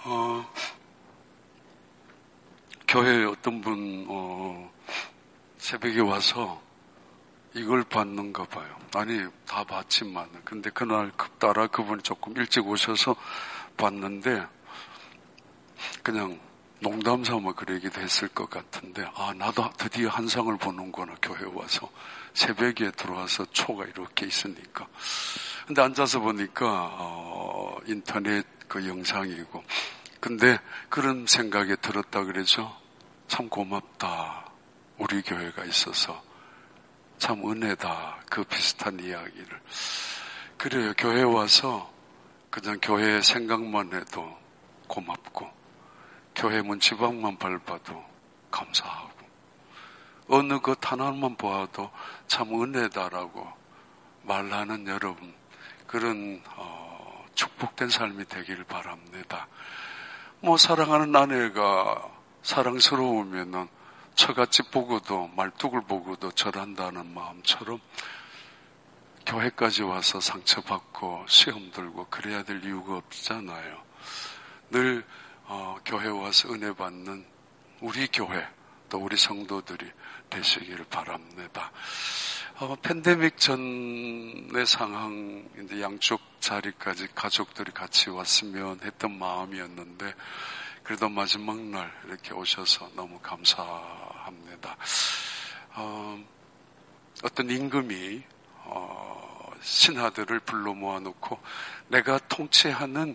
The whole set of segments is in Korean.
교회에 어떤 분 새벽에 와서 이걸 받는가 봐요. 아니 다 받지만 근데 그날 급따라 그분이 조금 일찍 오셔서 봤는데 그냥 농담 삼아 그러기도 했을 것 같은데 나도 드디어 한 상을 보는구나. 교회 와서 새벽에 들어와서 초가 이렇게 있으니까. 근데 앉아서 보니까 인터넷 그 영상이고 근데 그런 생각이 들었다 그러죠. 참 고맙다. 우리 교회가 있어서 참 은혜다. 그 비슷한 이야기를. 그래요. 교회 와서 그냥 교회 생각만 해도 고맙고 교회 문지방만 밟아도 감사하고 어느 것 하나만 보아도 참 은혜다라고 말하는 여러분 그런 축복된 삶이 되길 바랍니다. 사랑하는 아내가 사랑스러우면은 처갓집 보고도 말뚝을 보고도 절한다는 마음처럼 교회까지 와서 상처받고 시험 들고 그래야 될 이유가 없잖아요. 늘 교회 와서 은혜 받는 우리 교회 또 우리 성도들이 되시길 바랍니다. 팬데믹 전의 상황 이제 양쪽 자리까지 가족들이 같이 왔으면 했던 마음이었는데 그래도 마지막 날 이렇게 오셔서 너무 감사합니다. 어떤 임금이 신하들을 불러 모아놓고 내가 통치하는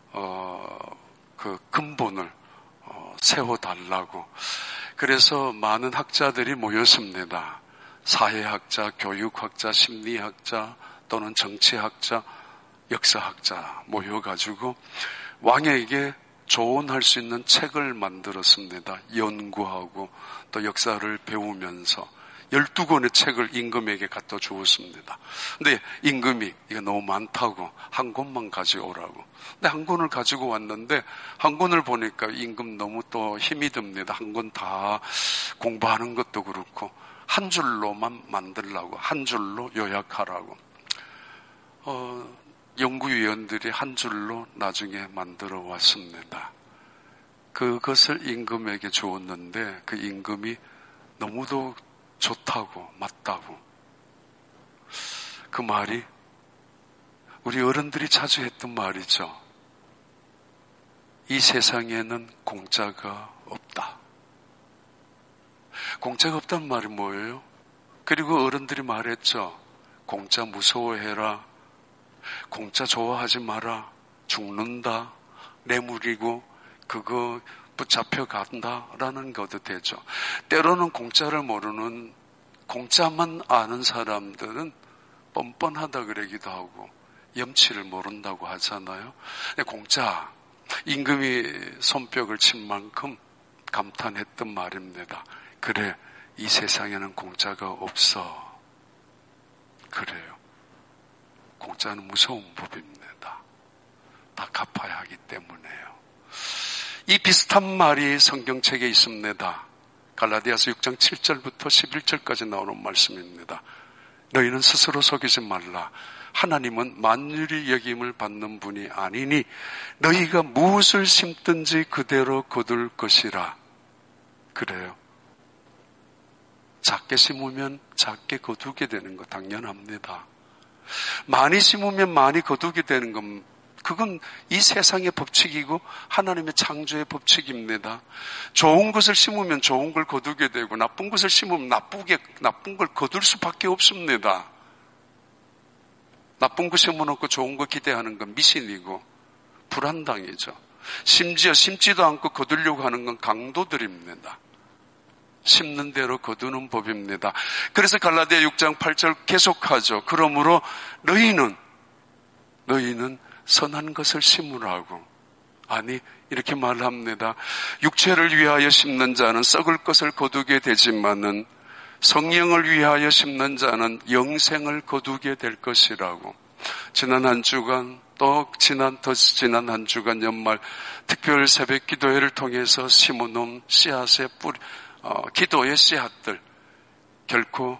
그 근본을 세워달라고 그래서 많은 학자들이 모였습니다. 사회학자, 교육학자, 심리학자 또는 정치학자, 역사학자 모여가지고 왕에게 조언할 수 있는 책을 만들었습니다. 연구하고 또 역사를 배우면서 12권의 책을 임금에게 갖다 주었습니다. 근데 임금이 이거 너무 많다고 한 권만 가져오라고. 근데 한 권을 가지고 왔는데 한 권을 보니까 임금 너무 또 힘이 듭니다. 한 권 다 공부하는 것도 그렇고 한 줄로만 만들라고 한 줄로 요약하라고. 연구위원들이 한 줄로 나중에 만들어 왔습니다. 그것을 임금에게 주었는데 그 임금이 너무도 좋다고 맞다고. 그 말이 우리 어른들이 자주 했던 말이죠. 이 세상에는 공짜가 없다. 공짜가 없다는 말이 뭐예요? 그리고 어른들이 말했죠. 공짜 무서워해라. 공짜 좋아하지 마라. 죽는다. 뇌물이고 그거 붙잡혀 간다라는 것도 되죠. 때로는 공짜를 모르는 공짜만 아는 사람들은 뻔뻔하다 그러기도 하고 염치를 모른다고 하잖아요. 공짜 임금이 손뼉을 친 만큼 감탄했던 말입니다. 그래 이 세상에는 공짜가 없어. 그래요. 공짜는 무서운 법입니다. 다 갚아야 하기 때문에요. 이 비슷한 말이 성경책에 있습니다. 갈라디아서 6장 7절부터 11절까지 나오는 말씀입니다. 너희는 스스로 속이지 말라. 하나님은 만유리 여김을 받는 분이 아니니 너희가 무엇을 심든지 그대로 거둘 것이라. 그래요. 작게 심으면 작게 거두게 되는 거 당연합니다. 많이 심으면 많이 거두게 되는 건 그건 이 세상의 법칙이고 하나님의 창조의 법칙입니다. 좋은 것을 심으면 좋은 걸 거두게 되고 나쁜 것을 심으면 나쁜 걸 거둘 수밖에 없습니다. 나쁜 거 심어놓고 좋은 거 기대하는 건 미신이고 불안당이죠. 심지어 심지도 않고 거두려고 하는 건 강도들입니다. 심는 대로 거두는 법입니다. 그래서 갈라디아 6장 8절 계속하죠. 그러므로 너희는 선한 것을 심으라고. 아니 이렇게 말합니다. 육체를 위하여 심는 자는 썩을 것을 거두게 되지만은 성령을 위하여 심는 자는 영생을 거두게 될 것이라고. 지난 한 주간 또 지난 한 주간 연말 특별 새벽 기도회를 통해서 심어놓은 씨앗의 뿌리 기도의 씨앗들 결코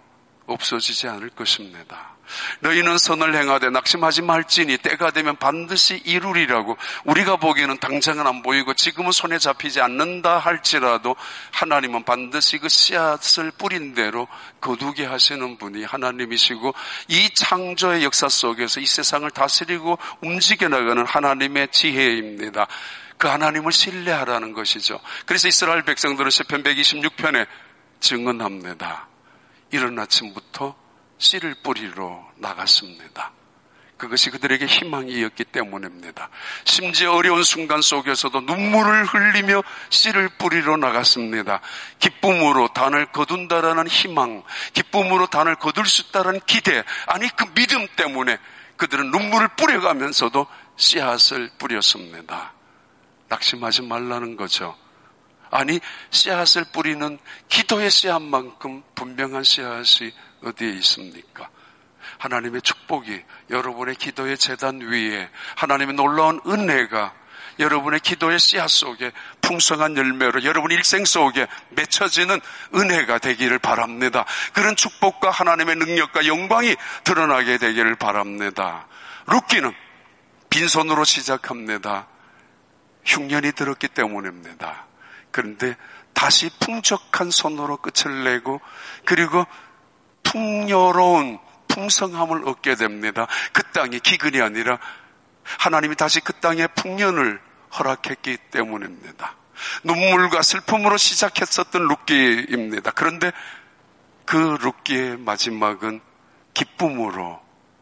없어지지 않을 것입니다. 너희는 선을 행하되 낙심하지 말지니 때가 되면 반드시 이루리라고. 우리가 보기에는 당장은 안 보이고 지금은 손에 잡히지 않는다 할지라도 하나님은 반드시 그 씨앗을 뿌린 대로 거두게 하시는 분이 하나님이시고, 이 창조의 역사 속에서 이 세상을 다스리고 움직여 나가는 하나님의 지혜입니다. 그 하나님을 신뢰하라는 것이죠. 그래서 이스라엘 백성들은 시편 126편에 증언합니다. 이른 아침부터 씨를 뿌리러 나갔습니다. 그것이 그들에게 희망이었기 때문입니다. 심지어 어려운 순간 속에서도 눈물을 흘리며 씨를 뿌리러 나갔습니다. 기쁨으로 단을 거둔다라는 희망, 기쁨으로 단을 거둘 수 있다는 기대, 아니 그 믿음 때문에 그들은 눈물을 뿌려가면서도 씨앗을 뿌렸습니다. 낙심하지 말라는 거죠. 아니, 씨앗을 뿌리는 기도의 씨앗만큼 분명한 씨앗이 어디에 있습니까? 하나님의 축복이 여러분의 기도의 제단 위에, 하나님의 놀라운 은혜가 여러분의 기도의 씨앗 속에 풍성한 열매로 여러분 일생 속에 맺혀지는 은혜가 되기를 바랍니다. 그런 축복과 하나님의 능력과 영광이 드러나게 되기를 바랍니다. 룻기는 빈손으로 시작합니다. 흉년이 들었기 때문입니다. 그런데 다시 풍족한 손으로 끝을 내고, 그리고 풍요로운 풍성함을 얻게 됩니다. 그 땅이 기근이 아니라 하나님이 다시 그 땅에 풍년을 허락했기 때문입니다. 눈물과 슬픔으로 시작했었던 룻기입니다. 그런데 그 룻기의 마지막은 기쁨으로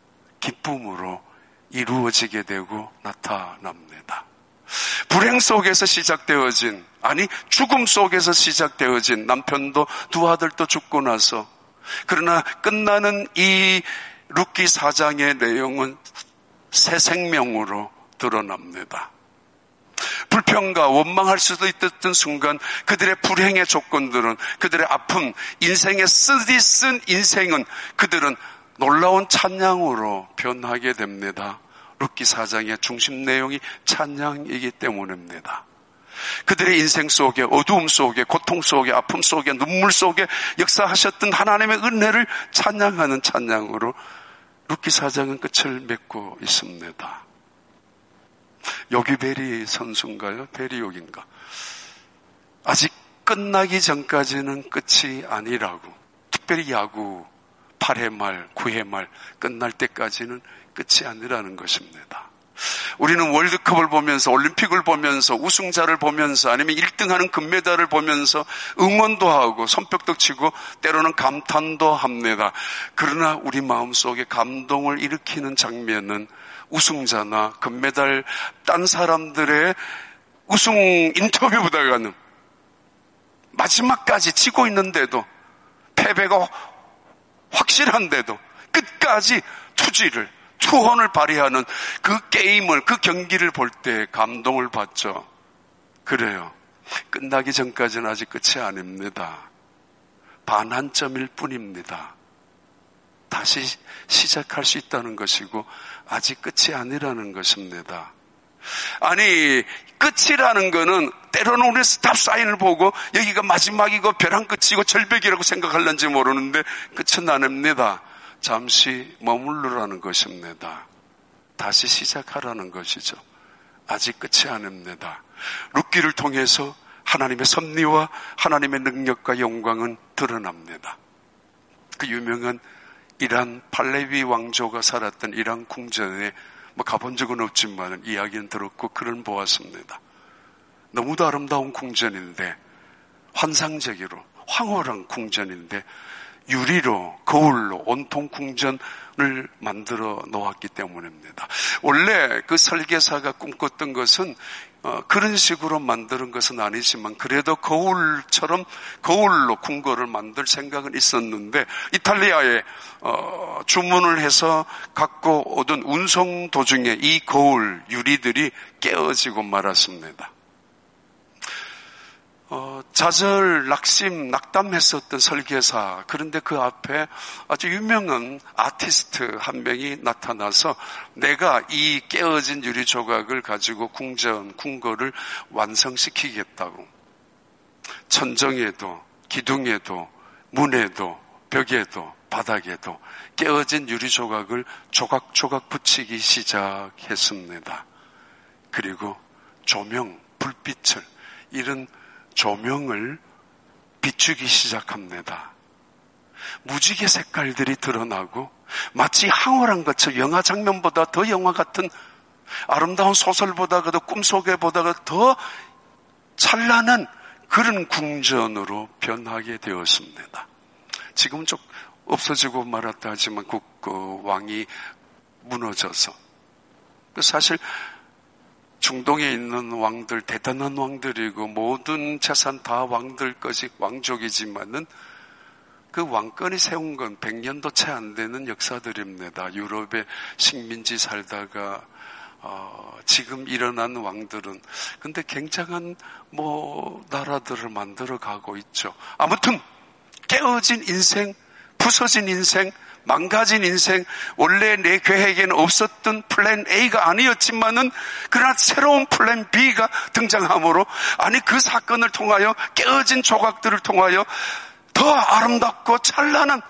이루어지게 되고 나타납니다. 불행 속에서 시작되어진, 아니 죽음 속에서 시작되어진 남편도 두 아들도 죽고 나서, 그러나 끝나는 이 룻기 4장의 내용은 새 생명으로 드러납니다. 불평과 원망할 수도 있었던 순간 그들의 불행의 조건들은, 그들의 아픔, 인생의 쓰디쓴 인생은 그들은 놀라운 찬양으로 변하게 됩니다. 룻기 4장의 중심 내용이 찬양이기 때문입니다. 그들의 인생 속에, 어두움 속에, 고통 속에, 아픔 속에, 눈물 속에 역사하셨던 하나님의 은혜를 찬양하는 찬양으로 룻기 4장은 끝을 맺고 있습니다. 요기베리 선수인가요? 베리욕인가? 아직 끝나기 전까지는 끝이 아니라고. 특별히 야구 8회 말, 9회 말 끝날 때까지는 끝이 아니라는 것입니다. 우리는 월드컵을 보면서, 올림픽을 보면서, 우승자를 보면서, 아니면 1등하는 금메달을 보면서 응원도 하고 손뼉도 치고 때로는 감탄도 합니다. 그러나 우리 마음속에 감동을 일으키는 장면은 우승자나 금메달 딴 사람들의 우승 인터뷰보다는 마지막까지 치고 있는데도, 패배가 확실한데도 끝까지 투혼을 발휘하는 그 게임을, 그 경기를 볼 때 감동을 받죠. 그래요. 끝나기 전까지는 아직 끝이 아닙니다. 반 한 점일 뿐입니다. 다시 시작할 수 있다는 것이고 아직 끝이 아니라는 것입니다. 아니, 끝이라는 거는 때로는 우리 스탑 사인을 보고 여기가 마지막이고 벼랑 끝이고 절벽이라고 생각할는지 모르는데 끝은 아닙니다. 잠시 머물러라는 것입니다. 다시 시작하라는 것이죠. 아직 끝이 아닙니다. 룻기를 통해서 하나님의 섭리와 하나님의 능력과 영광은 드러납니다. 그 유명한 이란 팔레비 왕조가 살았던 이란 궁전에 가본 적은 없지만 이야기는 들었고 글은 보았습니다. 너무도 아름다운 궁전인데, 환상적으로 황홀한 궁전인데 유리로, 거울로 온통 궁전을 만들어 놓았기 때문입니다. 원래 그 설계사가 꿈꿨던 것은 그런 식으로 만드는 것은 아니지만 그래도 거울로 궁궐을 만들 생각은 있었는데, 이탈리아에 주문을 해서 갖고 오던 운송 도중에 이 거울 유리들이 깨어지고 말았습니다. 좌절, 낙담했었던 설계사, 그런데 그 앞에 아주 유명한 아티스트 한 명이 나타나서 내가 이 깨어진 유리 조각을 가지고 궁궐을 완성시키겠다고. 천정에도, 기둥에도, 문에도, 벽에도 바닥에도 깨어진 유리 조각을 조각조각 붙이기 시작했습니다. 그리고 조명, 불빛을, 이런 조명을 비추기 시작합니다. 무지개 색깔들이 드러나고 마치 황홀한 것처럼 영화 장면보다 더 영화 같은, 아름다운 소설보다도 꿈속에보다가 더 찬란한 그런 궁전으로 변하게 되었습니다. 지금 좀 없어지고 말았다 하지만 그 왕이 무너져서, 사실 중동에 있는 왕들 대단한 왕들이고 모든 재산 다 왕들 것이 왕족이지만은 그 왕권이 세운 건 100년도 채 안 되는 역사들입니다. 유럽의 식민지 살다가 지금 일어난 왕들은 근데 굉장한 나라들을 만들어 가고 있죠. 아무튼 깨어진 인생, 부서진 인생, 망가진 인생, 원래 내 계획에는 없었던 플랜 A가 아니었지만은 그러나 새로운 플랜 B가 등장함으로, 아니 그 사건을 통하여 깨어진 조각들을 통하여 더 아름답고 찬란한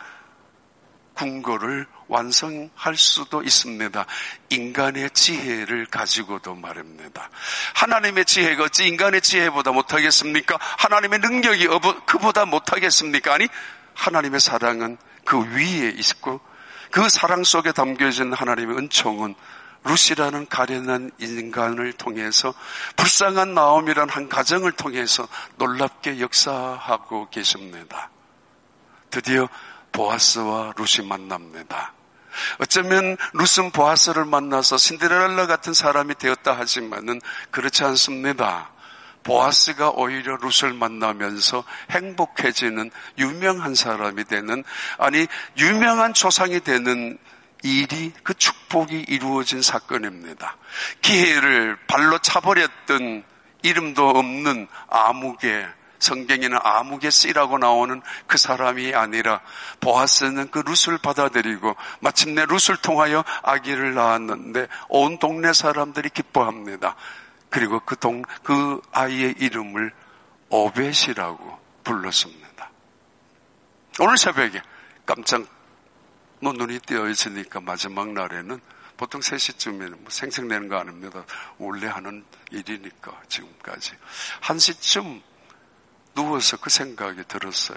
궁궐을 완성할 수도 있습니다. 인간의 지혜를 가지고도 말입니다. 하나님의 지혜가 어찌 인간의 지혜보다 못하겠습니까? 하나님의 능력이 그보다 못하겠습니까? 아니, 하나님의 사랑은 그 위에 있고 그 사랑 속에 담겨진 하나님의 은총은 룻이라는 가련한 인간을 통해서, 불쌍한 나옴이라는 한 가정을 통해서 놀랍게 역사하고 계십니다. 드디어 보아스와 룻이 만납니다. 어쩌면 룻은 보아스를 만나서 신데렐라 같은 사람이 되었다 하지만은 그렇지 않습니다. 보아스가 오히려 룻을 만나면서 행복해지는 유명한 사람이 되는, 아니 유명한 조상이 되는 일이, 그 축복이 이루어진 사건입니다. 기회를 발로 차버렸던 이름도 없는 아무개, 성경에는 아무개 씨라고 나오는 그 사람이 아니라 보아스는 그 룻을 받아들이고 마침내 룻을 통하여 아기를 낳았는데 온 동네 사람들이 기뻐합니다. 그리고 그 아이의 이름을 오벳이라고 불렀습니다. 오늘 새벽에 깜짝 눈이 띄어 있으니까 마지막 날에는 보통 3시쯤에는 생색내는 거 아닙니다. 원래 하는 일이니까 지금까지. 1시쯤 누워서 그 생각이 들었어요.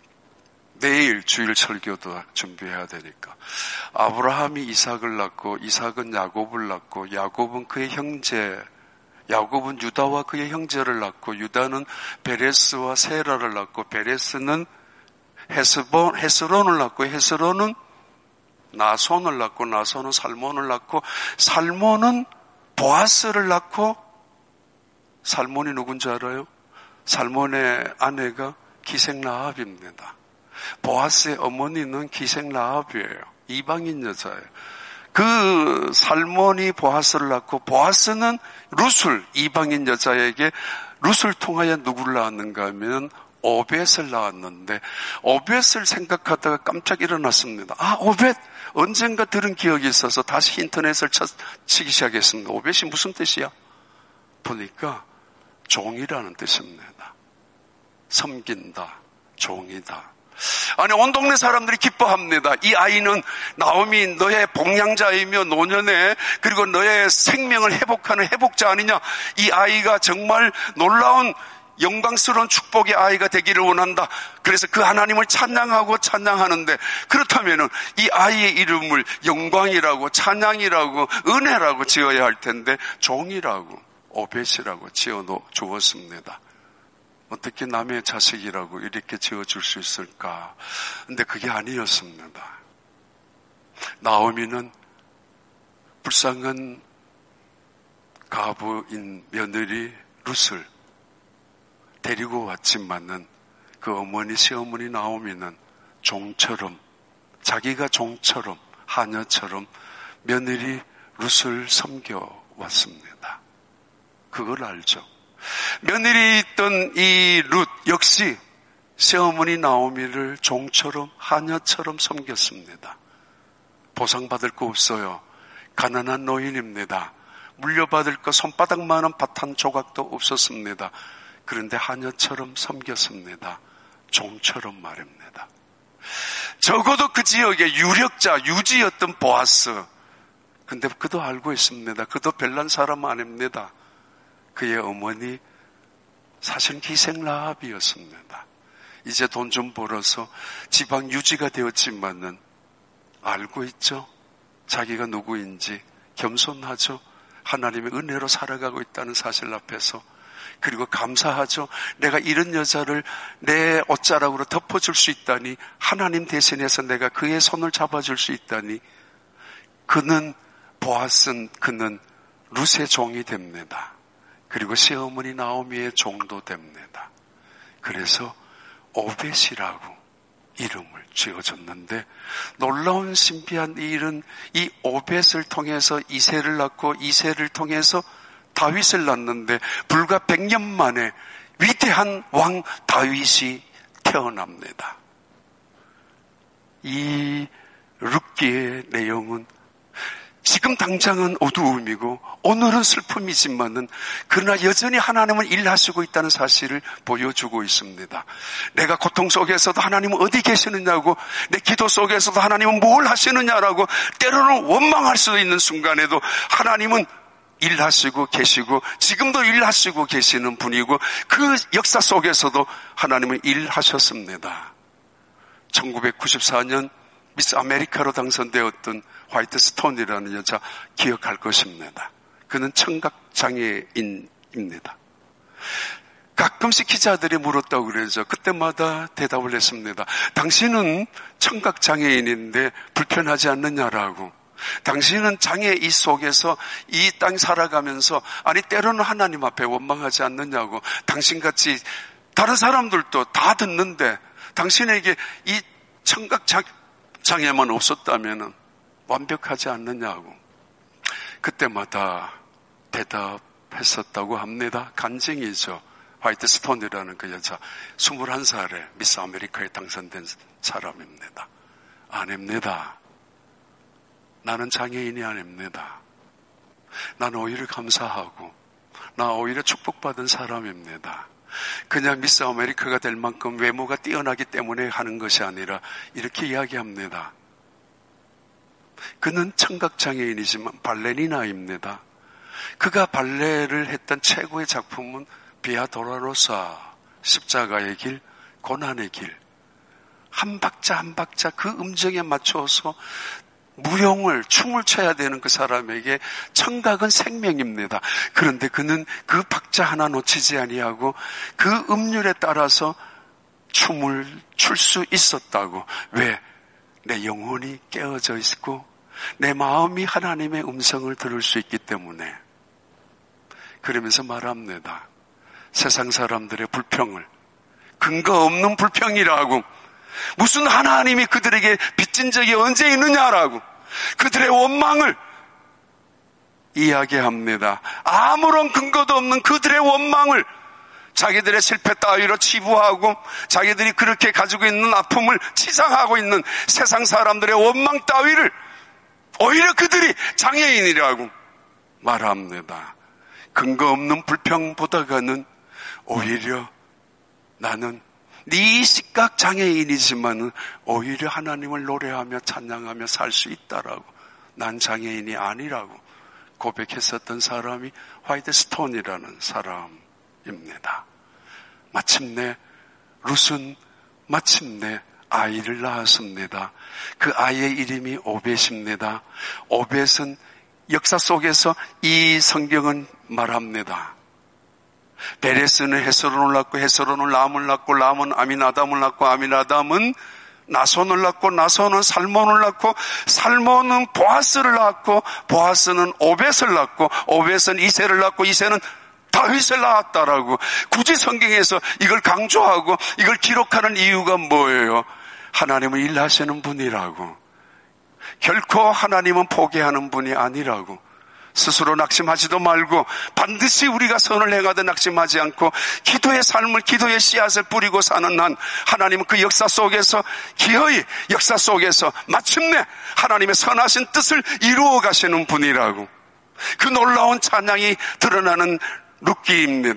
내일 주일 설교도 준비해야 되니까. 아브라함이 이삭을 낳고 이삭은 야곱을 낳고 야곱은 그의 형제, 야곱은 유다와 그의 형제를 낳고 유다는 베레스와 세라를 낳고 베레스는 헤스론을 낳고 헤스론은 나손을 낳고 나손은 살몬을 낳고 살몬은 보아스를 낳고, 살몬이 누군지 알아요? 살몬의 아내가 기생라합입니다. 보아스의 어머니는 기생라합이에요. 이방인 여자예요. 그 살몬이 보아스를 낳고 보아스는 룻을, 이방인 여자에게 룻을 통하여 누구를 낳았는가 하면 오벳을 낳았는데, 오벳을 생각하다가 깜짝 일어났습니다. 오벳! 언젠가 들은 기억이 있어서 다시 인터넷을 치기 시작했습니다. 오벳이 무슨 뜻이야? 보니까 종이라는 뜻입니다. 섬긴다, 종이다. 아니, 온 동네 사람들이 기뻐합니다. 이 아이는 나오미 너의 복량자이며 노년에, 그리고 너의 생명을 회복하는 회복자 아니냐. 이 아이가 정말 놀라운 영광스러운 축복의 아이가 되기를 원한다. 그래서 그 하나님을 찬양하고 찬양하는데, 그렇다면은 이 아이의 이름을 영광이라고 찬양이라고 은혜라고 지어야 할 텐데 종이라고 오벳이라고 지어 주었습니다. 어떻게 남의 자식이라고 이렇게 지어줄 수 있을까? 근데 그게 아니었습니다. 나오미는 불쌍한 가부인 며느리 룻을 데리고 왔지만은 그 어머니, 시어머니 나오미는 종처럼, 자기가 종처럼, 하녀처럼 며느리 룻을 섬겨왔습니다. 그걸 알죠. 며느리 있던 이 룻 역시 시어머니 나오미를 종처럼, 하녀처럼 섬겼습니다. 보상받을 거 없어요. 가난한 노인입니다. 물려받을 거 손바닥만한 밭 한 조각도 없었습니다. 그런데 하녀처럼 섬겼습니다. 종처럼 말입니다. 적어도 그 지역의 유력자, 유지였던 보아스. 근데 그도 알고 있습니다. 그도 별난 사람 아닙니다. 그의 어머니 사실 기생 라합이었습니다. 이제 돈 좀 벌어서 지방 유지가 되었지만은 알고 있죠. 자기가 누구인지 겸손하죠. 하나님의 은혜로 살아가고 있다는 사실 앞에서. 그리고 감사하죠. 내가 이런 여자를 내 옷자락으로 덮어줄 수 있다니, 하나님 대신해서 내가 그의 손을 잡아줄 수 있다니. 그는 그는 룻의 종이 됩니다. 그리고 시어머니 나오미의 종도 됩니다. 그래서 오벳이라고 이름을 지어줬는데, 놀라운 신비한 이 일은 이 오벳을 통해서 이새를 낳고 이새를 통해서 다윗을 낳는데, 불과 100년 만에 위대한 왕 다윗이 태어납니다. 이 룻기의 내용은 지금 당장은 어두움이고 오늘은 슬픔이지만은, 그러나 여전히 하나님은 일하시고 있다는 사실을 보여주고 있습니다. 내가 고통 속에서도 하나님은 어디 계시느냐고, 내 기도 속에서도 하나님은 뭘 하시느냐라고 때로는 원망할 수도 있는 순간에도 하나님은 일하시고 계시고 지금도 일하시고 계시는 분이고, 그 역사 속에서도 하나님은 일하셨습니다. 1994년 미스 아메리카로 당선되었던 화이트 스톤이라는 여자 기억할 것입니다. 그는 청각장애인입니다. 가끔씩 기자들이 물었다고 그러죠. 그때마다 대답을 했습니다. 당신은 청각장애인인데 불편하지 않느냐라고. 당신은 장애인 속에서 이 땅 살아가면서, 아니 때로는 하나님 앞에 원망하지 않느냐고. 당신같이 다른 사람들도 다 듣는데 당신에게 이 청각장애만 없었다면 완벽하지 않느냐고. 그때마다 대답했었다고 합니다. 간증이죠. 화이트 스톤이라는 그 여자, 21살에 미스 아메리카에 당선된 사람입니다. 아닙니다. 나는 장애인이 아닙니다. 나는 오히려 감사하고, 나 오히려 축복받은 사람입니다. 그냥 미스 아메리카가 될 만큼 외모가 뛰어나기 때문에 하는 것이 아니라 이렇게 이야기합니다. 그는 청각장애인이지만 발레리나입니다. 그가 발레를 했던 최고의 작품은 비아 도라로사, 십자가의 길, 고난의 길. 한 박자 한 박자 그 음정에 맞춰서 무용을, 춤을 춰야 되는 그 사람에게 청각은 생명입니다. 그런데 그는 그 박자 하나 놓치지 아니하고 그 음률에 따라서 춤을 출 수 있었다고. 왜? 내 영혼이 깨어져 있고 내 마음이 하나님의 음성을 들을 수 있기 때문에. 그러면서 말합니다. 세상 사람들의 불평을 근거 없는 불평이라고, 무슨 하나님이 그들에게 빚진 적이 언제 있느냐라고 그들의 원망을 이야기합니다. 아무런 근거도 없는 그들의 원망을 자기들의 실패 따위로 치부하고 자기들이 그렇게 가지고 있는 아픔을 치장하고 있는 세상 사람들의 원망 따위를 오히려 그들이 장애인이라고 말합니다. 근거 없는 불평보다가는 오히려 나는 네 시각 장애인이지만 오히려 하나님을 노래하며 찬양하며 살 수 있다라고, 난 장애인이 아니라고 고백했었던 사람이 화이트 스톤이라는 사람입니다. 마침내 룻은 마침내 아이를 낳았습니다. 그 아이의 이름이 오벳입니다. 오벳은 역사 속에서 이 성경은 말합니다. 베레스는 헤스론을 낳고 헤스론은 람을 낳고 람은 아미나담을 낳고 아미나담은 나손을 낳고 나손은 살몬을 낳고 살몬은 보아스를 낳고 보아스는 오벳을 낳고 오벳은 이새를 낳고 이새는 다윗을 낳았다라고. 굳이 성경에서 이걸 강조하고 이걸 기록하는 이유가 뭐예요? 하나님은 일하시는 분이라고. 결코 하나님은 포기하는 분이 아니라고. 스스로 낙심하지도 말고 반드시 우리가 선을 행하되 낙심하지 않고 기도의 삶을, 기도의 씨앗을 뿌리고 사는 한 하나님은 그 역사 속에서 기어이 역사 속에서 마침내 하나님의 선하신 뜻을 이루어 가시는 분이라고. 그 놀라운 찬양이 드러나는 룻기입니다.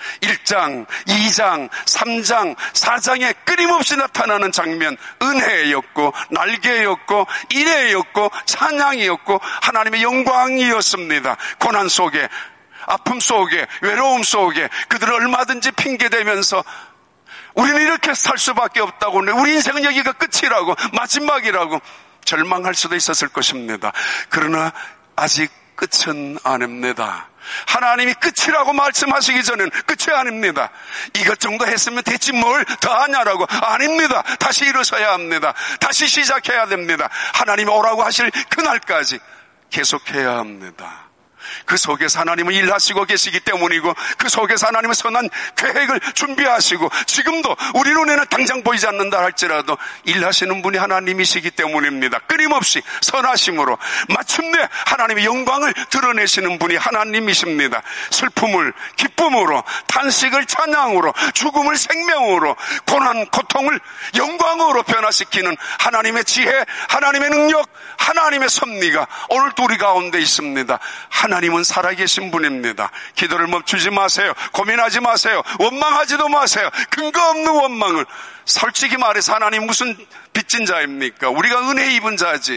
1장, 2장, 3장, 4장에 끊임없이 나타나는 장면, 은혜였고 날개였고 인애였고 찬양이었고 하나님의 영광이었습니다. 고난 속에, 아픔 속에, 외로움 속에 그들을 얼마든지 핑계대면서 우리는 이렇게 살 수밖에 없다고, 우리 인생은 여기가 끝이라고, 마지막이라고 절망할 수도 있었을 것입니다. 그러나 아직 끝은 아닙니다. 하나님이 끝이라고 말씀하시기 전에는 끝이 아닙니다. 이것 정도 했으면 됐지 뭘 더 하냐라고. 아닙니다. 다시 일어서야 합니다. 다시 시작해야 됩니다. 하나님이 오라고 하실 그날까지 계속해야 합니다. 그 속에서 하나님은 일하시고 계시기 때문이고, 그 속에서 하나님은 선한 계획을 준비하시고, 지금도 우리 눈에는 당장 보이지 않는다 할지라도 일하시는 분이 하나님이시기 때문입니다. 끊임없이 선하심으로 마침내 하나님의 영광을 드러내시는 분이 하나님이십니다. 슬픔을 기쁨으로, 탄식을 찬양으로, 죽음을 생명으로, 고난 고통을 영광으로 변화시키는 하나님의 지혜, 하나님의 능력, 하나님의 섭리가 오늘도 우리 가운데 있습니다. 하나님은 살아계신 분입니다. 기도를 멈추지 마세요. 고민하지 마세요. 원망하지도 마세요. 근거 없는 원망을. 솔직히 말해서 하나님 무슨 빚진 자입니까? 우리가 은혜 입은 자지.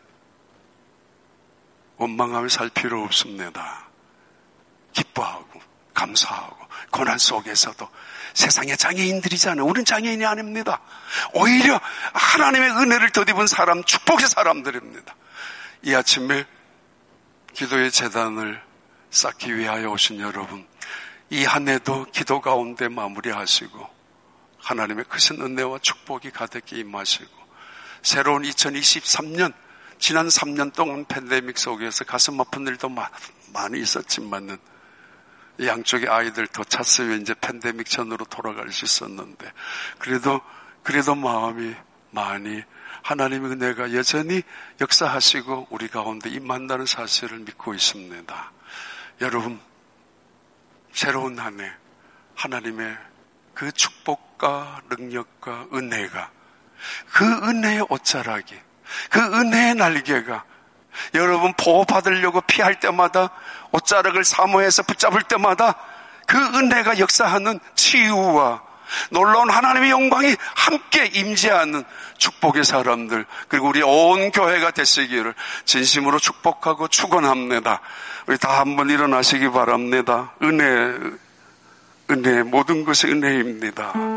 원망하며 살 필요 없습니다. 기뻐하고 감사하고 고난 속에서도 세상의 장애인들이잖아요. 우리는 장애인이 아닙니다. 오히려 하나님의 은혜를 덧입은 사람, 축복의 사람들입니다. 이 아침에 기도의 제단을 쌓기 위하여 오신 여러분, 이 한 해도 기도 가운데 마무리하시고 하나님의 크신 은혜와 축복이 가득히 임하시고, 새로운 2023년, 지난 3년 동안 팬데믹 속에서 가슴 아픈 일도 많이 있었지만은 양쪽의 아이들 더 찼으면 이제 팬데믹 전으로 돌아갈 수 있었는데, 그래도 마음이 많이 하나님의 은혜가 여전히 역사하시고 우리 가운데 임한다는 사실을 믿고 있습니다. 여러분, 새로운 한 해 하나님의 그 축복과 능력과 은혜가, 그 은혜의 옷자락이, 그 은혜의 날개가 여러분 보호받으려고 피할 때마다, 옷자락을 사모해서 붙잡을 때마다 그 은혜가 역사하는 치유와 놀라운 하나님의 영광이 함께 임재하는 축복의 사람들, 그리고 우리 온 교회가 되시기를 진심으로 축복하고 축원합니다. 우리 다 한번 일어나시기 바랍니다. 은혜, 모든 것이 은혜입니다.